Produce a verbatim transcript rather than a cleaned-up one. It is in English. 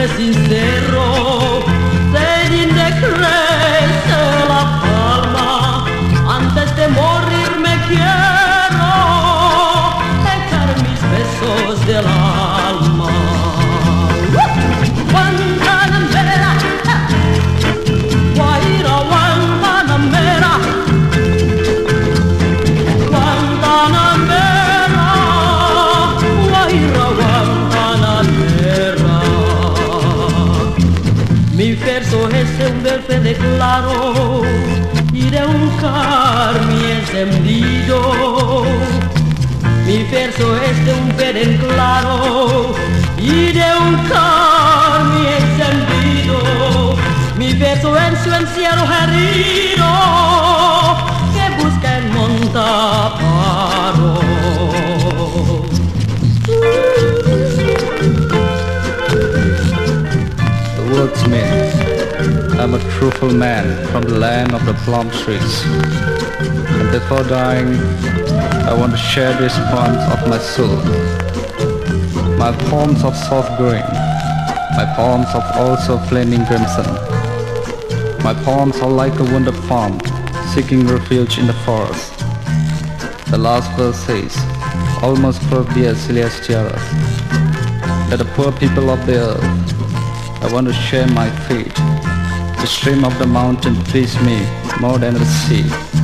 fuiste sincero, te crece la palma, antes de morir me quiero echar mis besos del alma. Guantanamera, Guaira, Guantanamera, Guantanamera, Guaira, Guantanamera. Mi verso es un verde claro y de un carmín encendido. Mi verso es de un verde claro y de un carmín encendido. Mi verso es su encierro herido que busca en Montaparo. The words mean I'm a truthful man from the land of the plum trees. And before dying, I want to share these poems of my soul. My poems of soft green, my poems of also flaming crimson. My poems are like a wounded fawn seeking refuge in the forest. The last verse says, almost poor dear Celestialis, that the poor people of the earth, I want to share my fate. The stream of the mountain please me more than the sea.